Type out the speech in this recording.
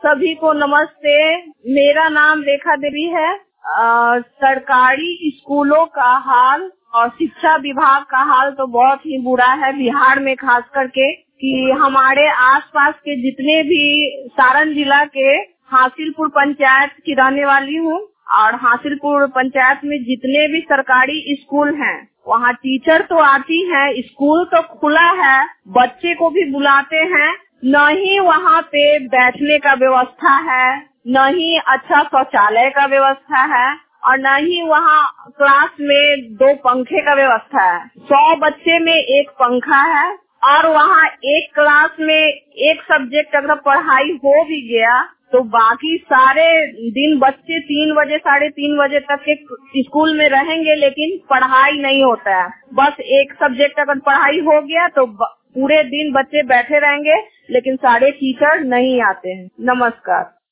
सभी को नमस्ते। मेरा नाम रेखा देवी है। सरकारी स्कूलों का हाल और शिक्षा विभाग का हाल तो बहुत ही बुरा है बिहार में, खास करके कि हमारे आसपास के जितने भी सारण जिला के हासिलपुर पंचायत की रहने वाली हूँ और हासिलपुर पंचायत में जितने भी सरकारी स्कूल हैं वहाँ टीचर तो आती है, स्कूल तो खुला है, बच्चे को भी बुलाते हैं, न ही वहाँ पे बैठने का व्यवस्था है, न ही अच्छा शौचालय का व्यवस्था है और न ही वहाँ क्लास में 2 पंखे का व्यवस्था है। 100 बच्चे में 1 पंखा है और वहाँ एक क्लास में एक सब्जेक्ट अगर पढ़ाई हो भी गया तो बाकी सारे दिन बच्चे 3 बजे 3:30 बजे तक के स्कूल में रहेंगे, लेकिन पढ़ाई नहीं होता है। बस एक सब्जेक्ट अगर पढ़ाई हो गया तो पूरे दिन बच्चे बैठे रहेंगे, लेकिन सारे टीचर नहीं आते हैं। नमस्कार।